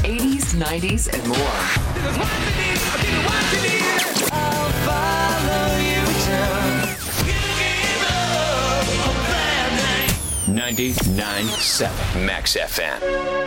80s, 90s, and more. 99.7 Max FM.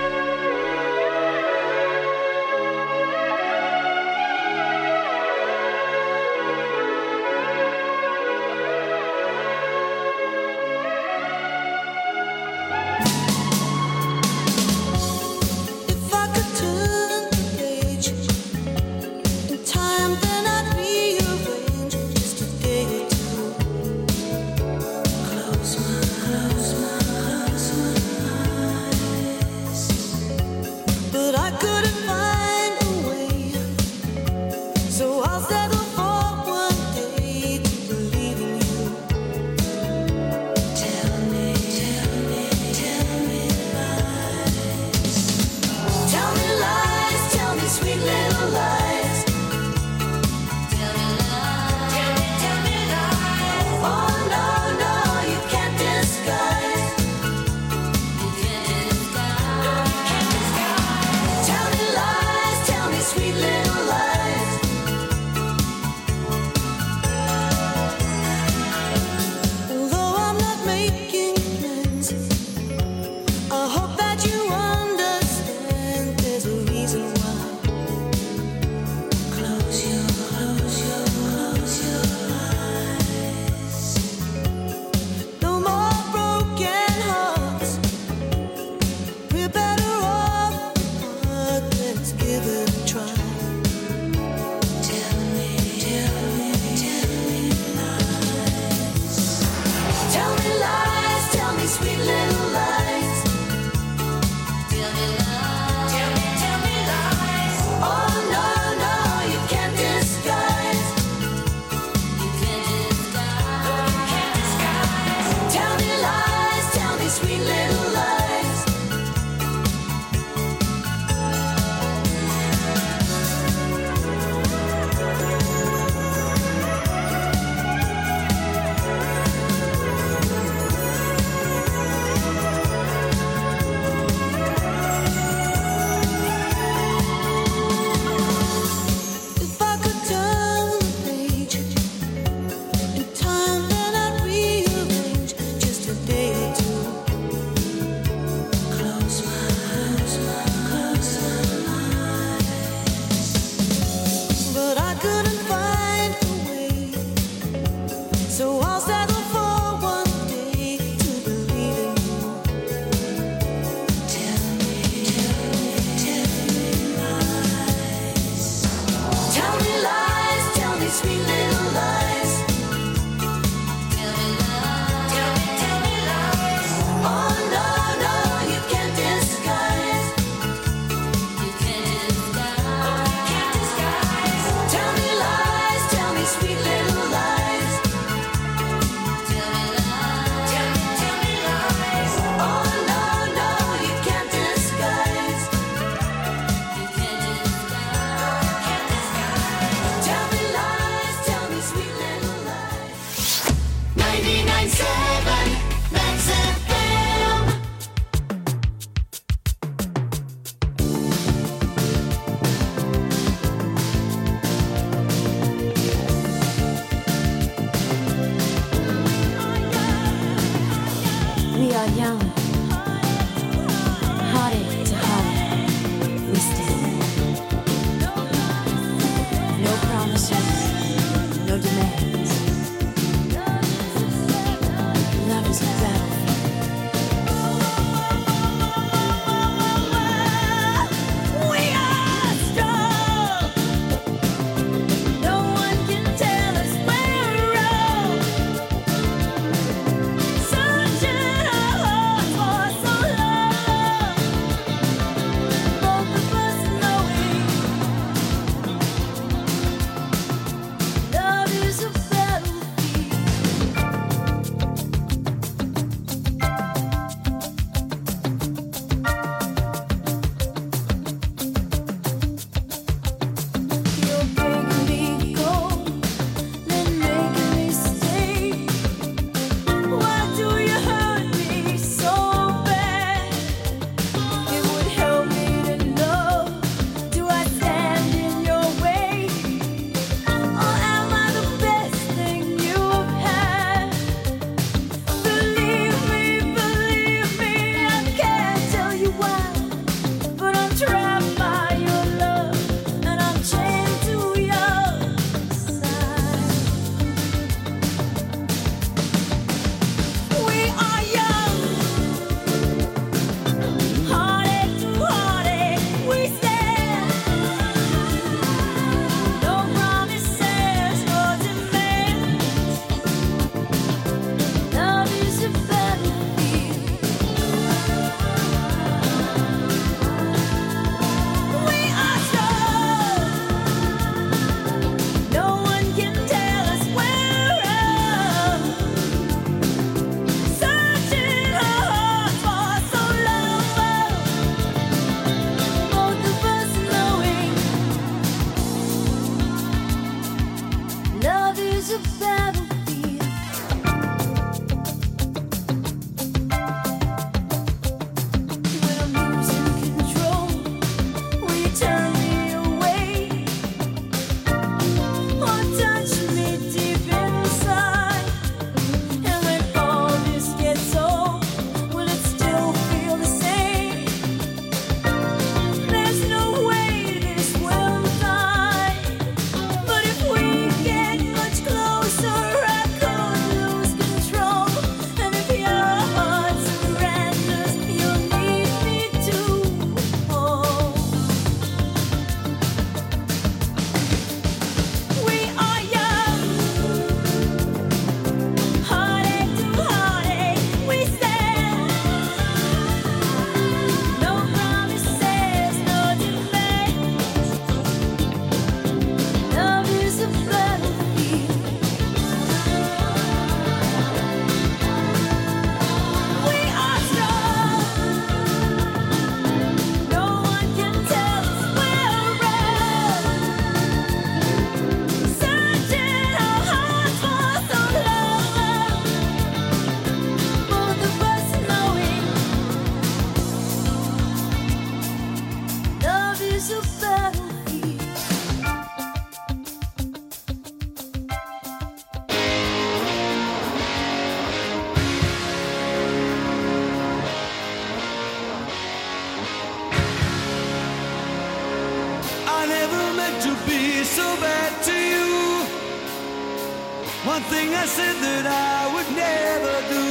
One thing I said that I would never do.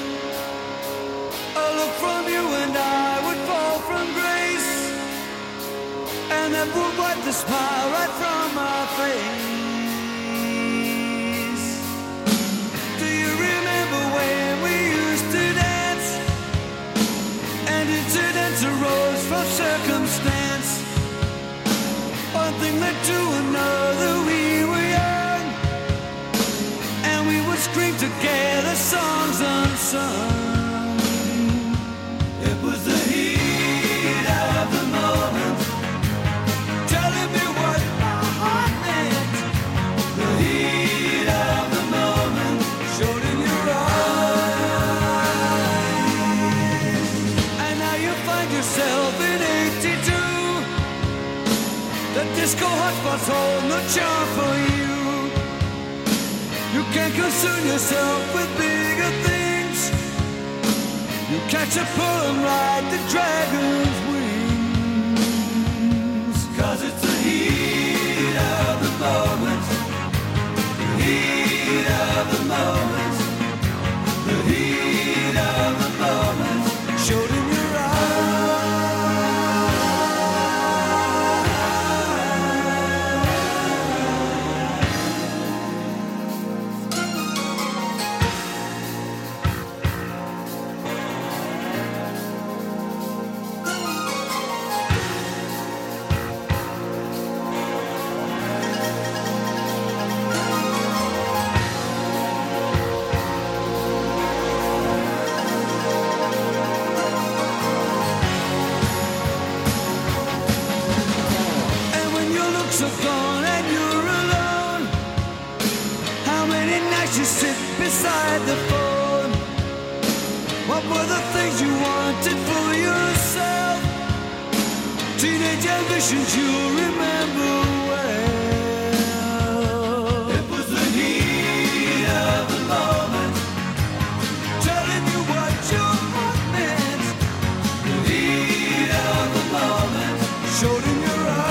A look from you and I would fall from grace, and that would wipe the smile right from my face. Do you remember when we used to dance, and incidents arose from circumstance? One thing led to another, we were young, and we would scream together songs unsung. It was the heat of the moment, telling me what my heart meant. The heat of the moment showed in your eyes, and now you find yourself in 82. The disco hotspots hold no charm for you. You can't concern yourself with bigger things. You catch a pull and ride the dragon's wings. 'Cause it's the heat of the moment. The heat of the moment. The heat of the moment showed in your are gone and you're alone. How many nights you sit beside the phone? What were the things you wanted for yourself? Teenage ambitions you remember well. It was the heat of the moment, telling you what your heart meant. The heat of the moment showed in your eyes.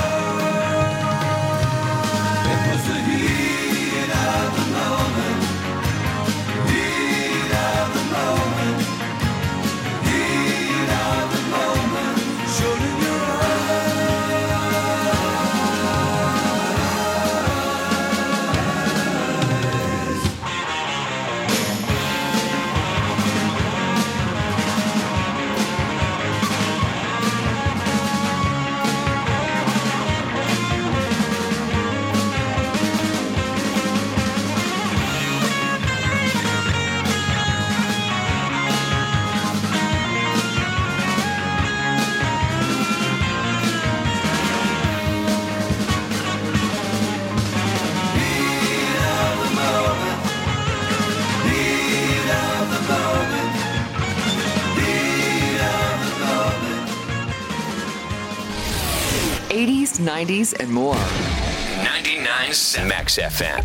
'80s, '90s, and more. 99 Max FM.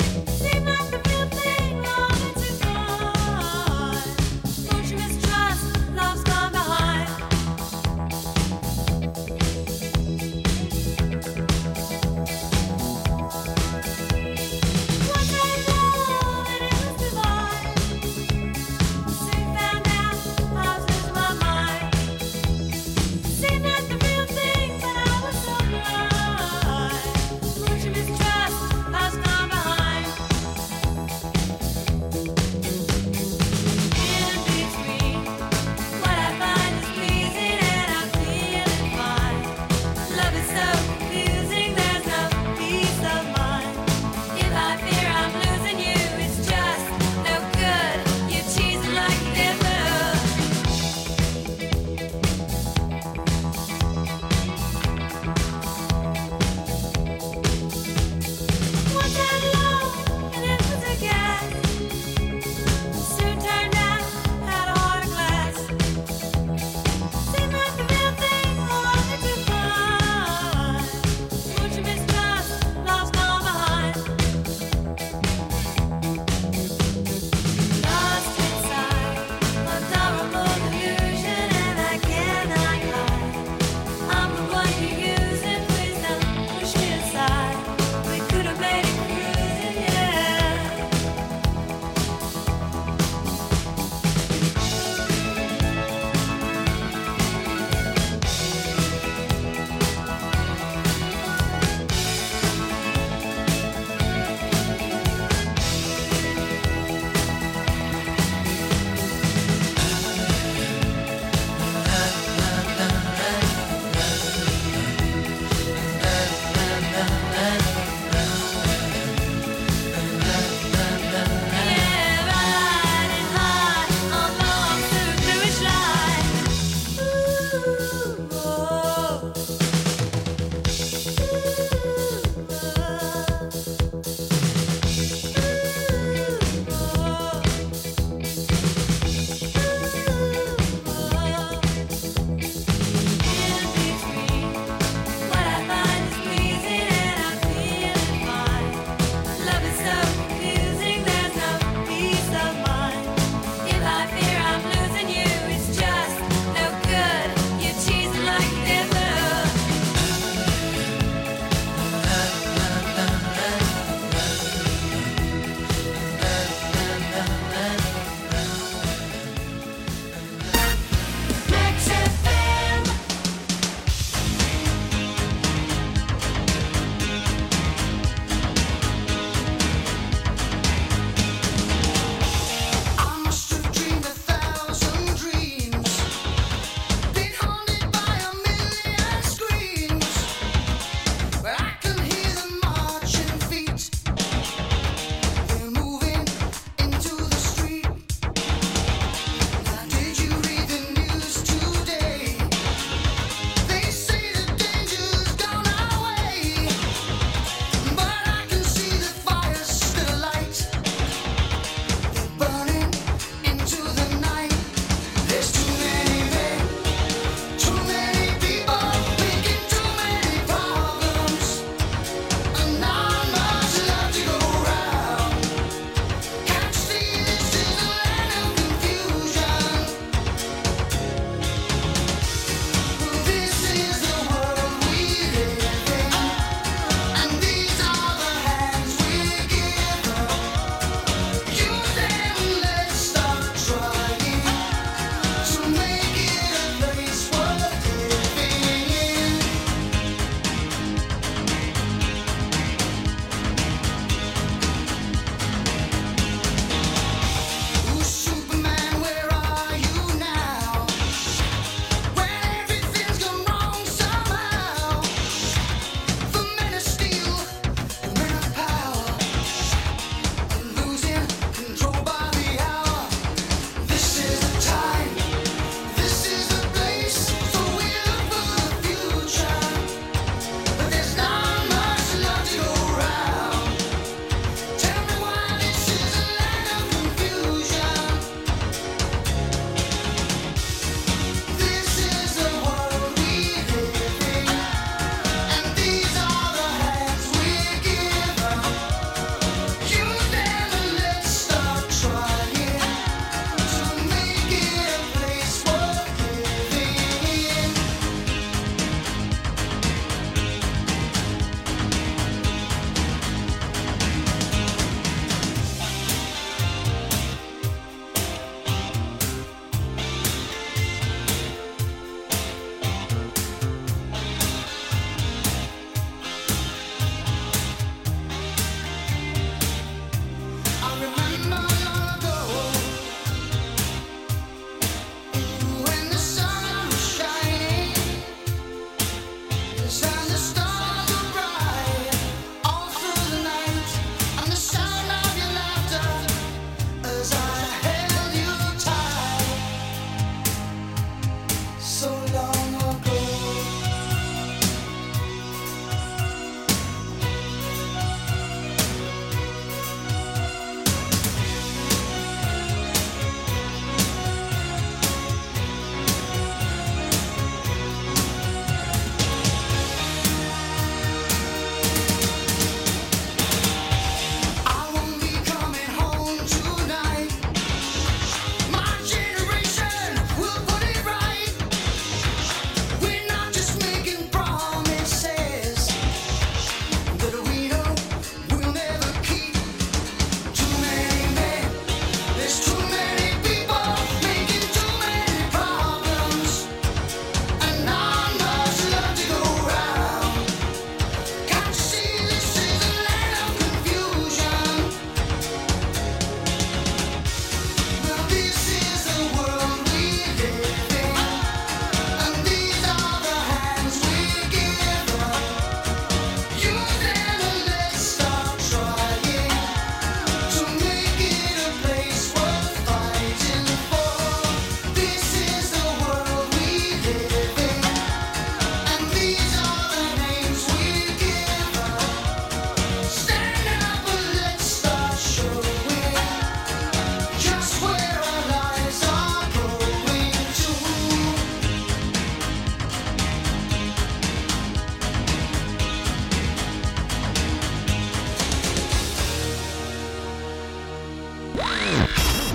Seemed like the real thing, all into gone. Don't you mistrust?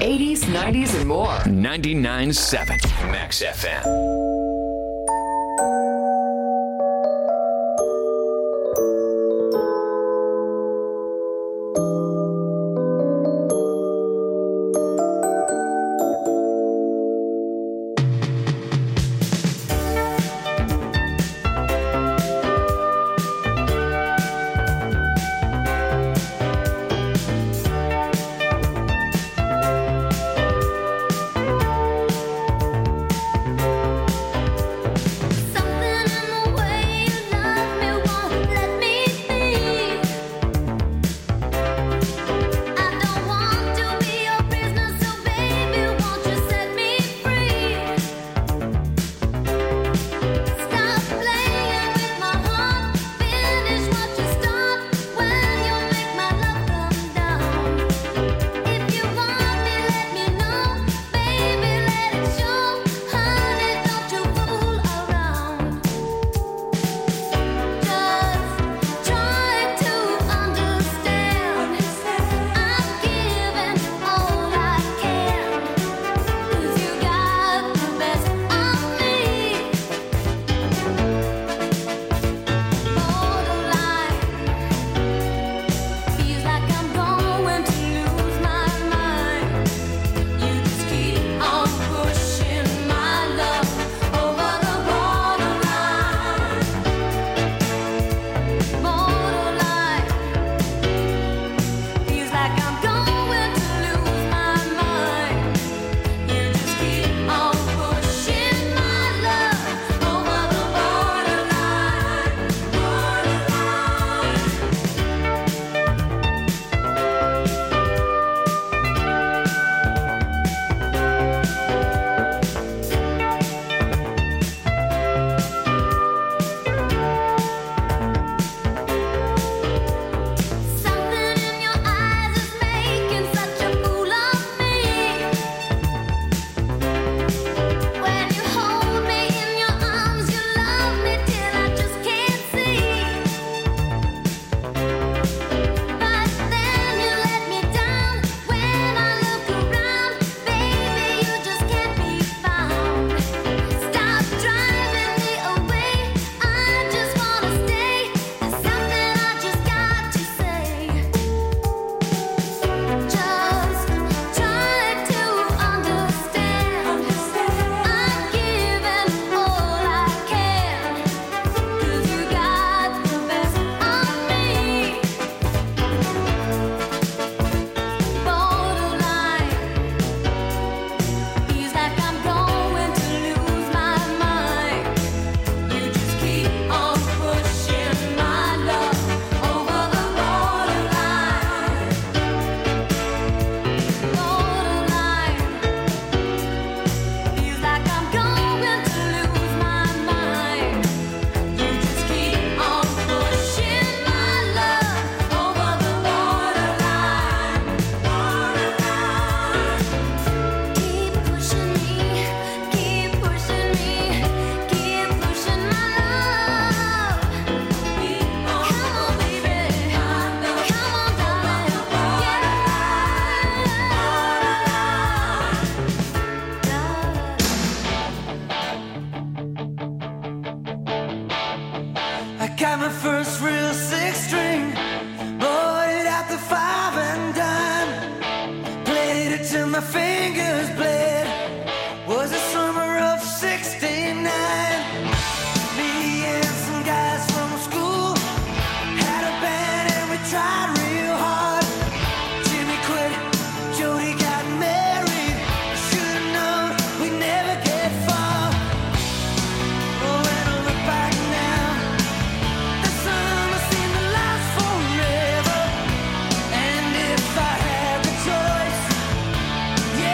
80s, 90s, and more. 99.7 Max FM. Got my first real six string, bought it at the 5 and dime. Played it till my fingers bled. Was the summer of '69. Me and some guys from school had a band and we tried real hard. Jimmy quit, Jody got married. Should've known we'd never get far. Oh, when I look back now, the summer seemed to last forever. And if I had the choice, yeah,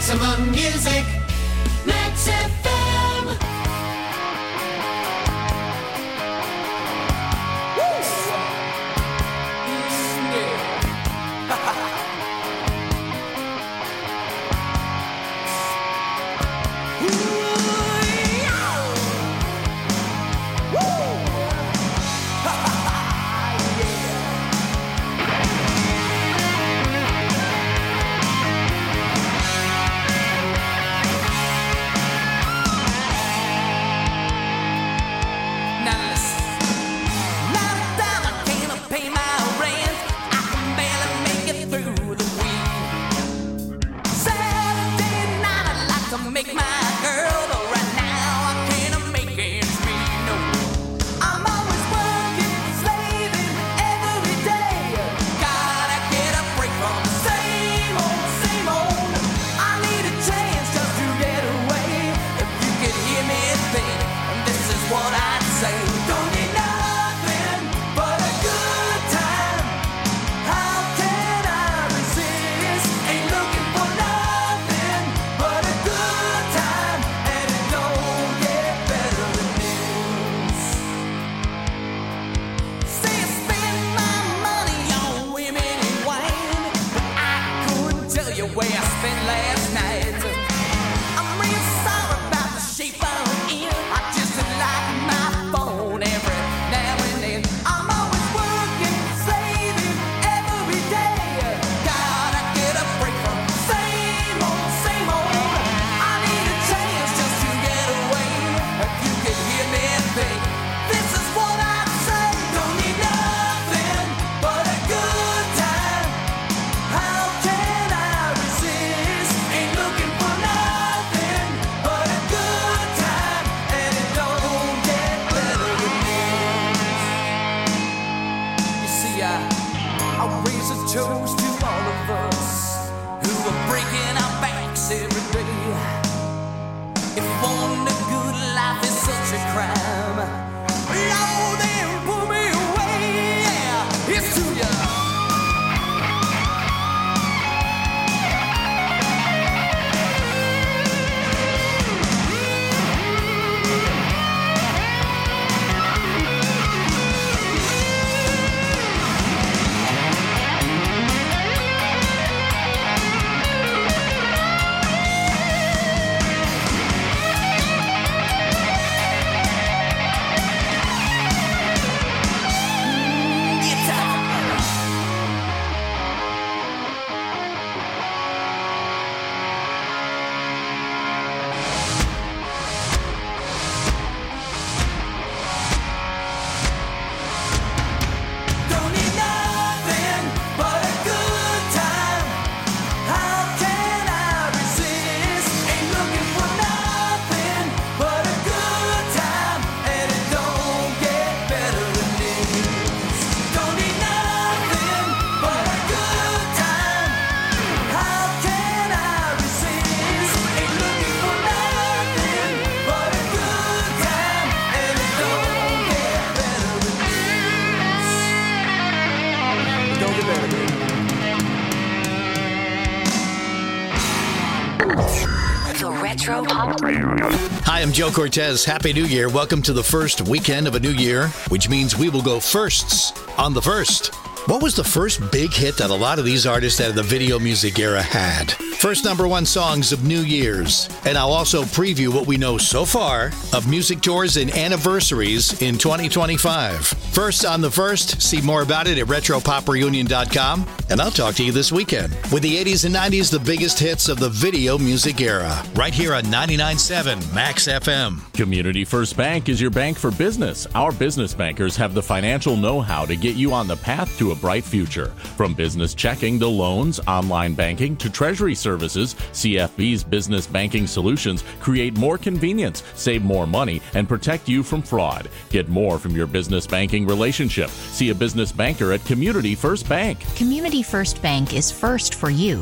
Maximum Music, Max FM. Hi, I'm Joe Cortez. Happy New Year. Welcome to the first weekend of a new year, which means we will go firsts on the first. What was the first big hit that a lot of these artists out of the video music era had? First number one songs of New Year's. And I'll also preview what we know so far of music tours and anniversaries in 2025. First on the first, see more about it at RetroPopReunion.com. And I'll talk to you this weekend with the 80s and 90s, the biggest hits of the video music era. Right here on 99.7 Max FM. Community First Bank is your bank for business. Our business bankers have the financial know-how to get you on the path to a bright future. From business checking to loans, online banking to treasury services, CFB's business banking solutions create more convenience, save more money, and protect you from fraud. Get more from your business banking relationship. See a business banker at Community First Bank. Community First Bank is first for you.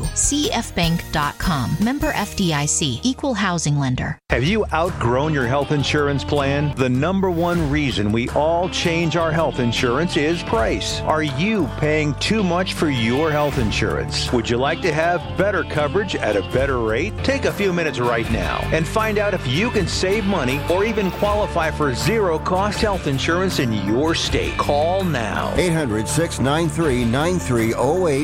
CFBank.com. Member FDIC. Equal housing lender. Have you outgrown your health insurance plan? The number one reason we all change our health insurance is price. Are you paying too much for your health insurance? Would you like to have better coverage coverage at a better rate? Take a few minutes right now and find out if you can save money or even qualify for zero-cost health insurance in your state. Call now. 800-693-9308.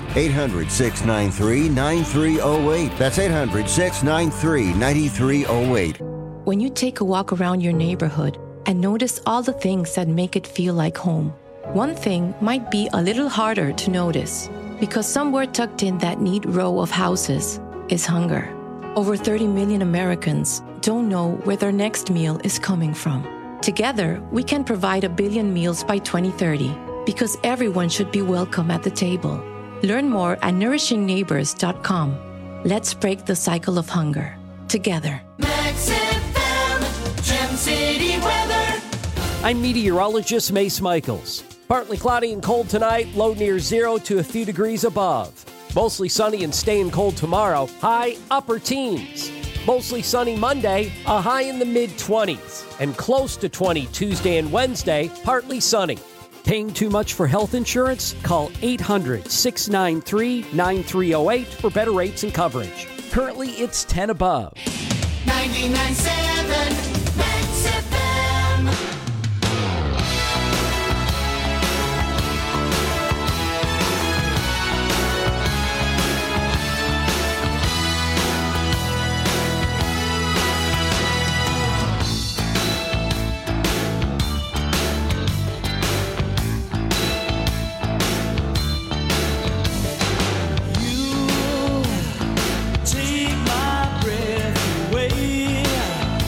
800-693-9308. That's 800-693-9308. When you take a walk around your neighborhood and notice all the things that make it feel like home, one thing might be a little harder to notice because somewhere tucked in that neat row of houses is hunger. Over 30 million Americans don't know where their next meal is coming from. Together, we can provide 1 billion meals by 2030 because everyone should be welcome at the table. Learn more at nourishingneighbors.com. Let's break the cycle of hunger together. Max FM, Gem City weather. I'm meteorologist Mace Michaels. Partly cloudy and cold tonight, low near 0 to a few degrees above. Mostly sunny and staying cold tomorrow, high upper teens. Mostly sunny Monday, a high in the mid-20s. And close to 20 Tuesday and Wednesday, partly sunny. Paying too much for health insurance? Call 800-693-9308 for better rates and coverage. Currently, it's 10 above. 99.7 Max FM. Take my breath away.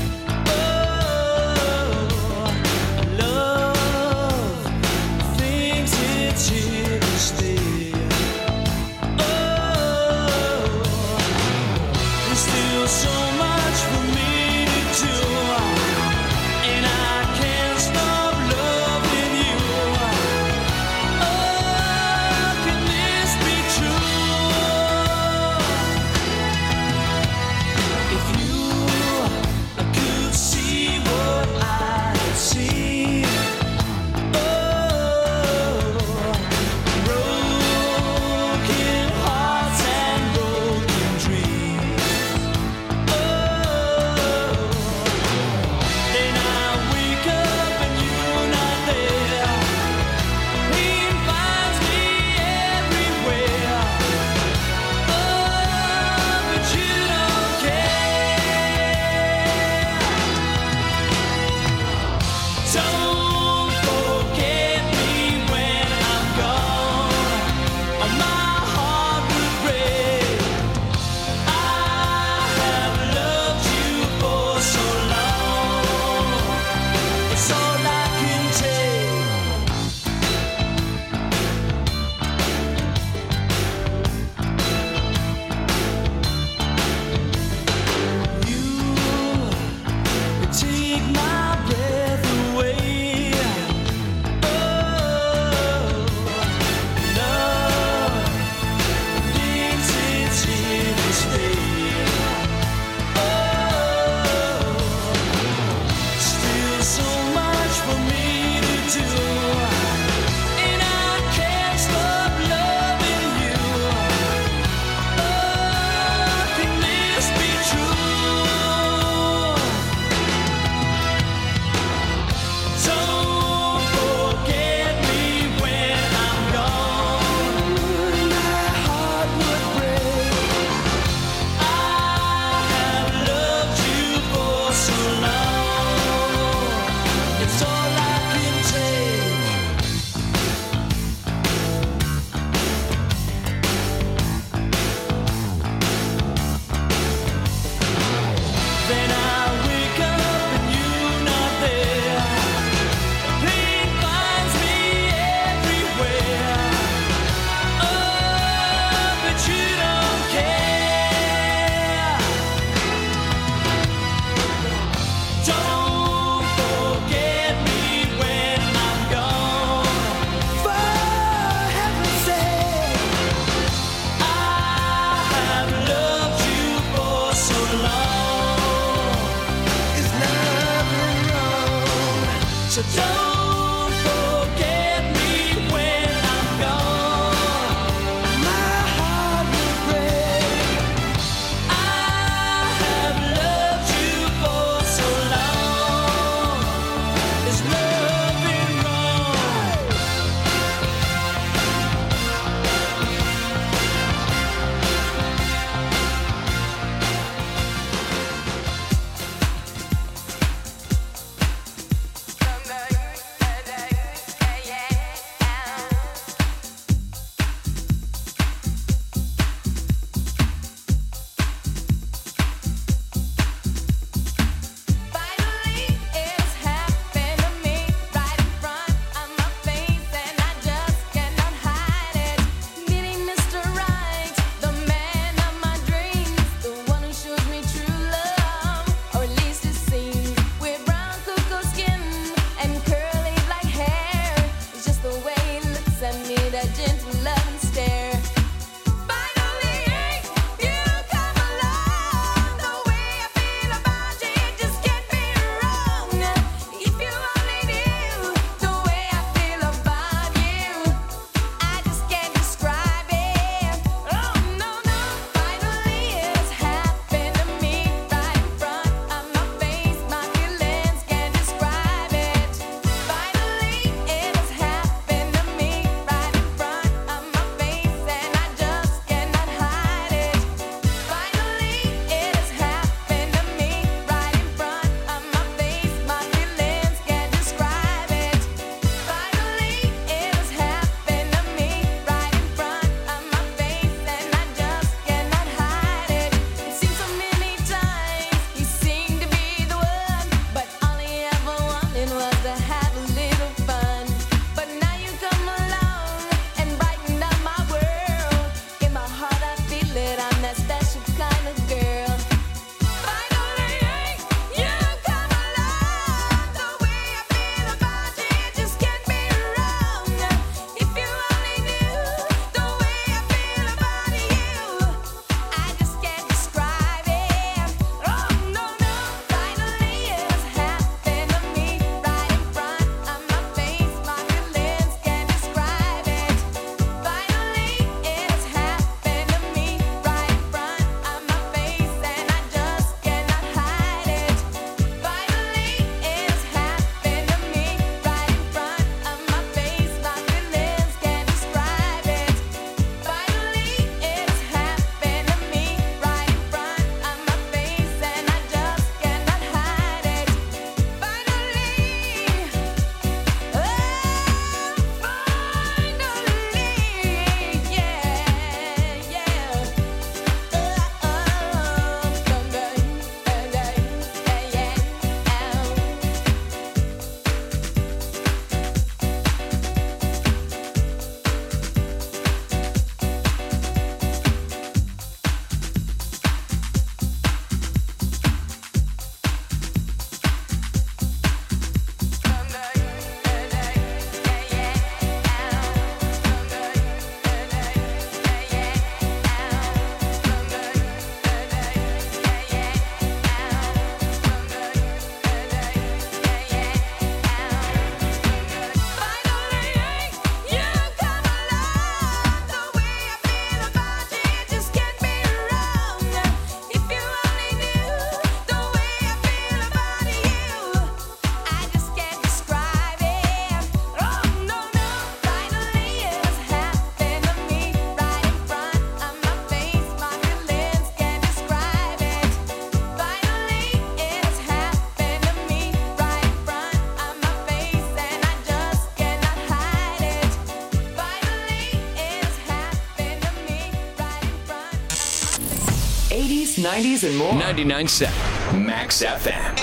80s, 90s, and more. 99.7 Max FM.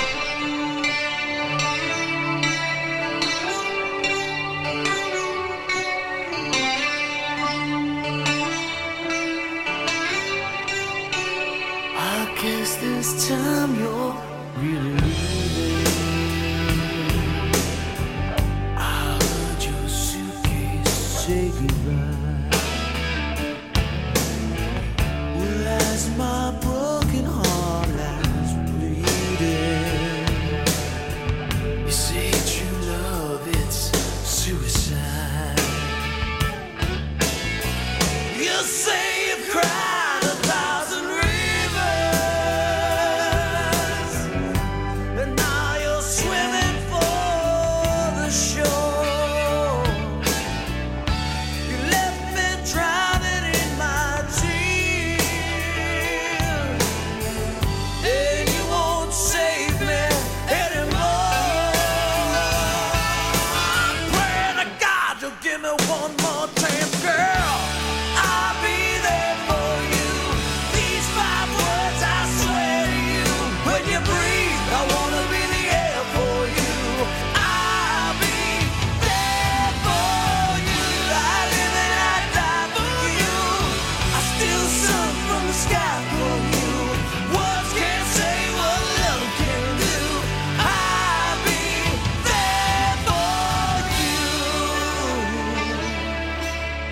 I guess this time you're really leaving. I heard your suitcase say goodbye. Well, as my broken heart lies bleeding, you say true love, it's suicide. You say you've cried 1,000 rivers, and now you're swimming for the shore. You left me drowning in my tears, and you won't save me anymore. I'm praying to God you'll give me one more chance, girl. I'll be there for you. These 5 words I swear to you. When you breathe, I wanna be the air for you. I'll be there for you. I live and I die for you. I steal sun from the sky for you. Words can't say what love can do. I'll be there for you.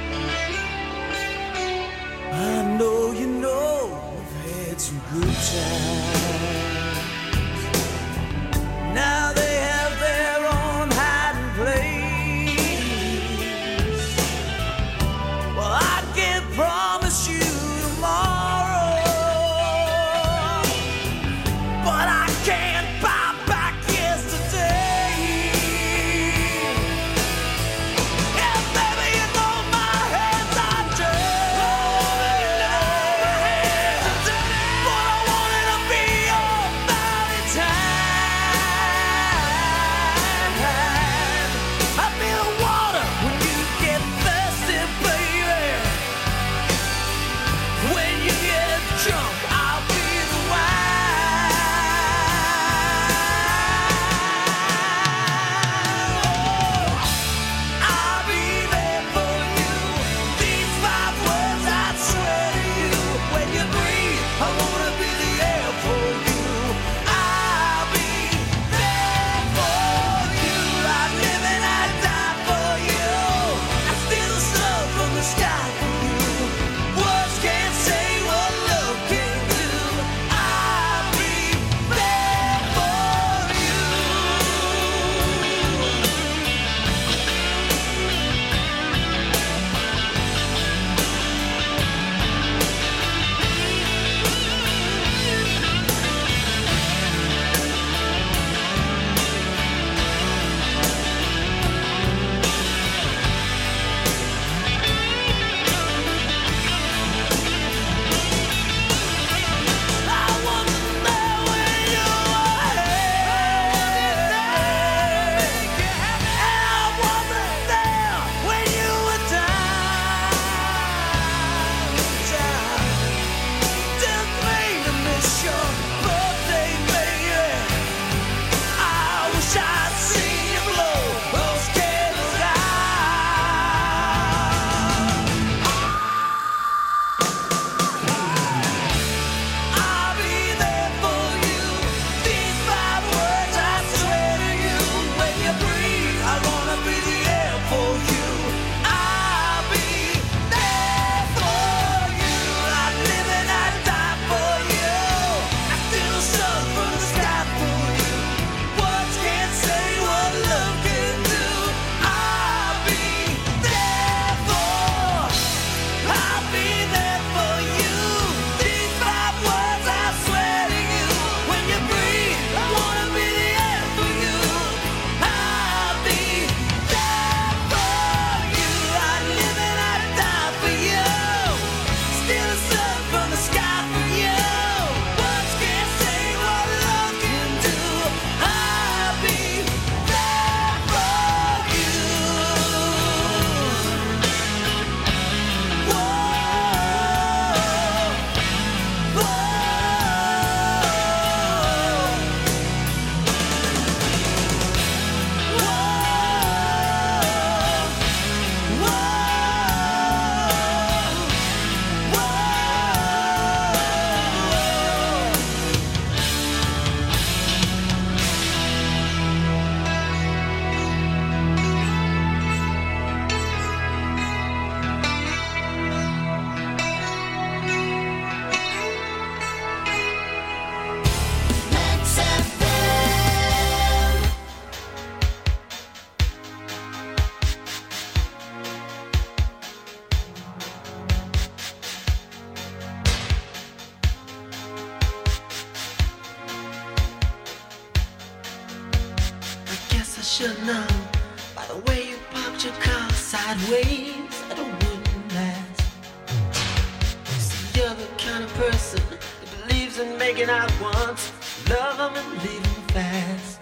should know by the way you parked your car sideways at a wooden mat. See, you're the kind of person that believes in making out once, love them and leave them fast.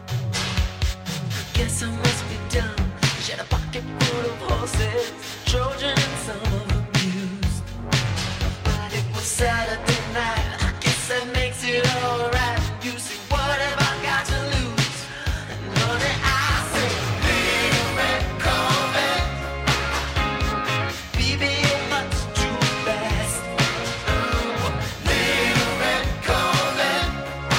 I guess I must be dumb. She had a pocket full of horses, Trojan and some of them used. But it was Saturday night, I guess that makes it alright. You see, what have I got to lose? And honey, I say, little red Corvette, baby, you're much too fast. Little red Corvette,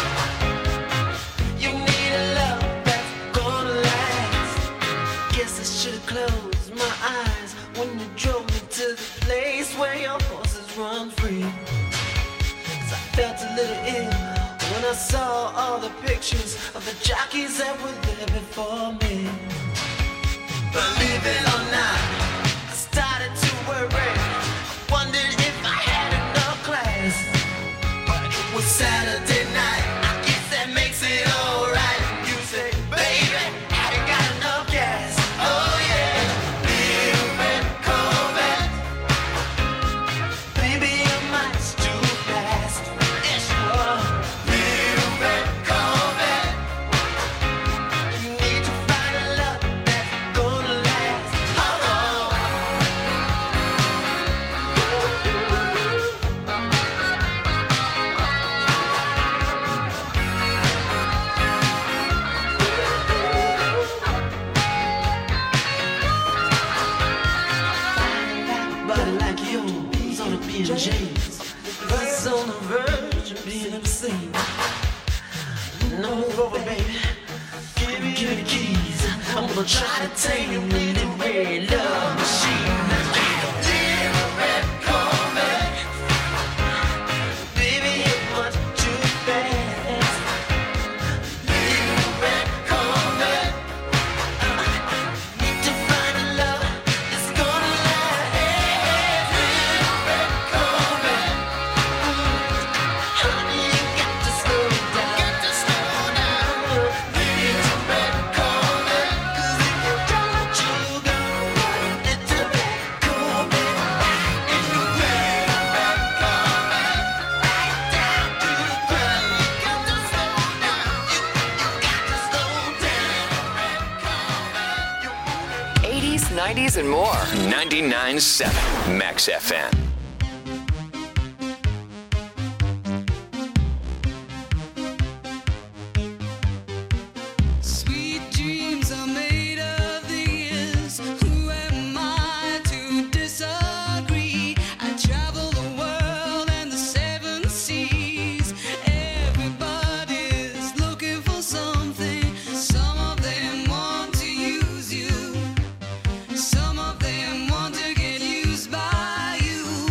you need a love that's gonna last. Guess I should've closed my eyes when you drove me to the place where your horses run free. 'Cause I felt a little ill when I saw all the pictures of the jockeys that were there before me. Believe it or not, I started to worry. I wondered if I had enough class. But it was Saturday night, I guess that makes it alright. You say, baby, have you got enough gas? Oh yeah, little red Corvette, baby, you're much too fast. Yes, you are. Little red Corvette, you need to find a love that's gonna last. Oh, body like yours on a BJ's, was on the verge of being obscene. No, move over, baby. Give me the keys. I'm gonna try to tame your little red love machine. Little red Corvette, baby, you're much too fast. Little red Corvette, need to find a love that's gonna last. Little red Corvette, honey, you got to slow down. Little red Corvette, 'cause if you don't, you go. Little red Corvette, and you red Corvette, right down to the ground. You got to slow down. You got to slow down. 80s, 90s, and more. 99.7 Max FM. Sweet dreams are made of these. Who am I to disagree? I travel the world and the seven seas. Everybody's looking for something. Some of them want to use you. Some of them want to get used by you.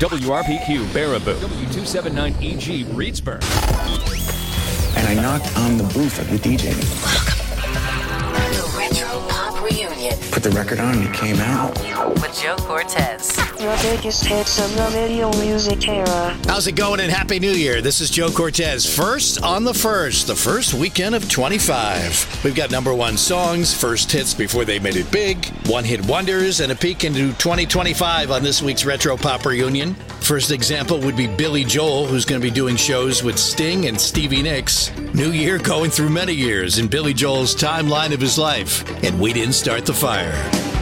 WRPQ Baraboo. W279EG Reedsburg. And I knocked on the booth of the DJ. The Retro Pop Reunion. Put the record on and it came out. With Joe Cortez. The biggest hits of the video music era. How's it going and Happy New Year? This is Joe Cortez. First on the first weekend of 25. We've got number one songs, first hits before they made it big, one-hit wonders, and a peek into 2025 on this week's Retro Pop Reunion. First example would be Billy Joel, who's going to be doing shows with Sting and Stevie Nicks. New year going through many years in Billy Joel's timeline of his life, and we didn't start the fire.